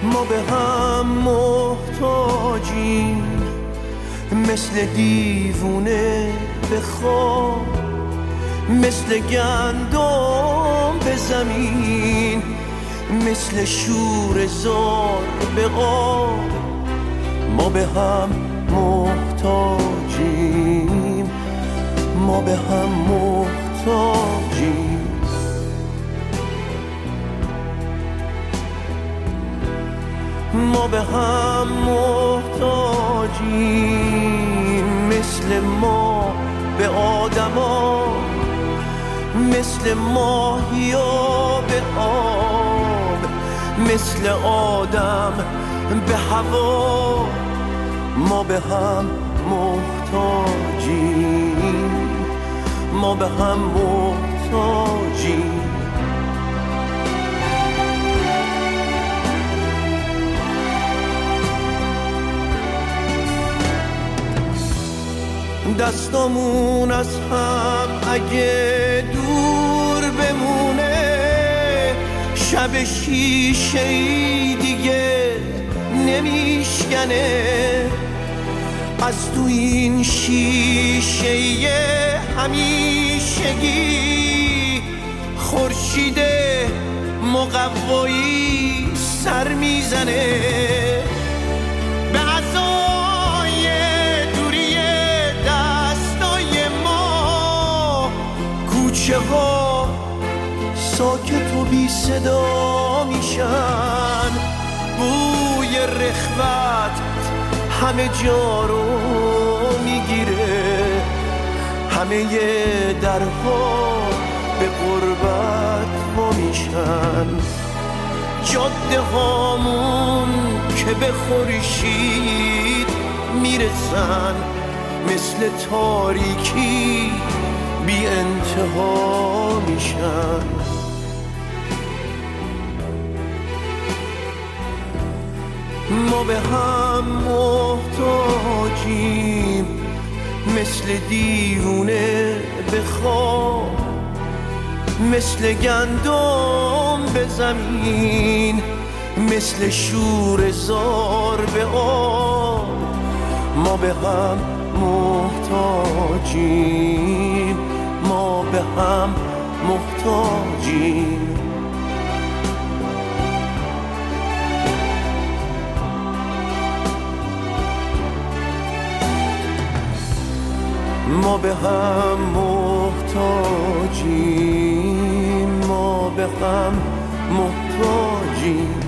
ما به هم محتاجیم، مثل دیوونه به خواب، مثل گندم به زمین، مثل شور زار به قاب. ما به هم محتاجیم، ما به هم محتاجیم. ما به هم محتاجیم، مثل ما به آدما، مثل ماهیا به آب، مثل آدم به هوا. ما به هم محتاجیم، ما به هم محتاجیم. دستامون از هم اگه دور بمونه، شب شیشه‌ای دیگه نمیشکنه. از تو این شیشه همیشگی خورشید مقوایی سر میزنه. به عزای دوری دستای ما، کوچه ها ساکت و بی صدا میشن. بوی رخوت همه جا رو میگیره، همه درها به غربت وا میشن. جاده هامون که به خورشید میرسن، مثل تاریکی بی انتها میشن. ما به هم محتاجیم، مثل دیوونه به خواب، مثل گندم به زمین، مثل شور زار به آب. ما به هم محتاجیم، ما به هم محتاجیم. ما به هم محتاجیم، ما به هم محتاجیم.